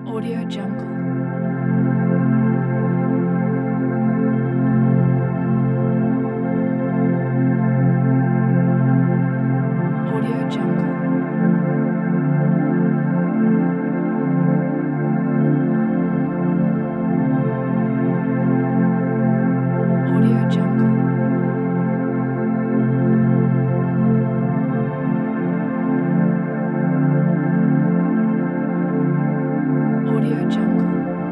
Audio Jungle. Audio Jungle. Audio Jungle. Audio Jungle.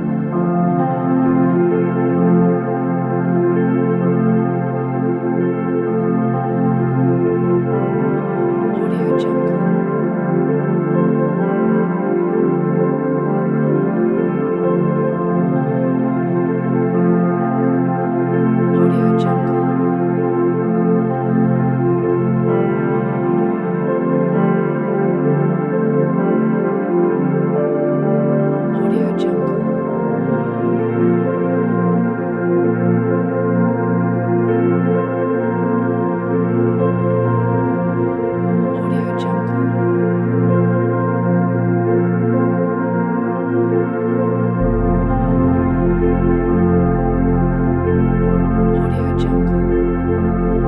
Audio Jungle. Audio Jungle. Audio Jungle. Audio Jungle. Audio Jungle.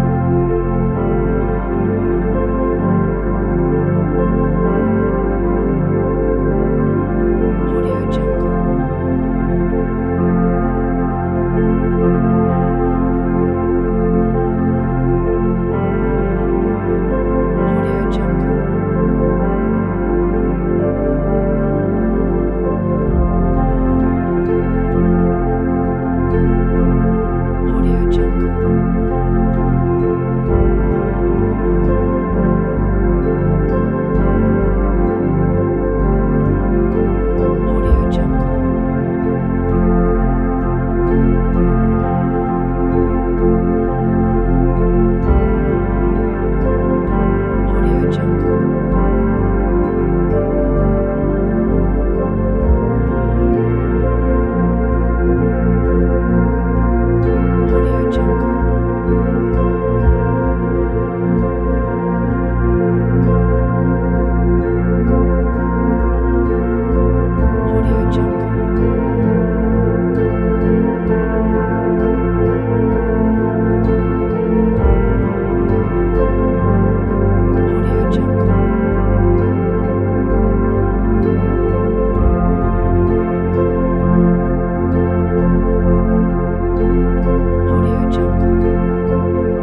Audio Jungle. Audio Jungle. Audio Jungle. Audio Jungle. Audio Jungle. Audio Jungle. Audio Jungle. Audio Jungle. Audio Jungle.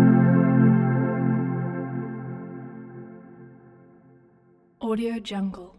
Audio Jungle.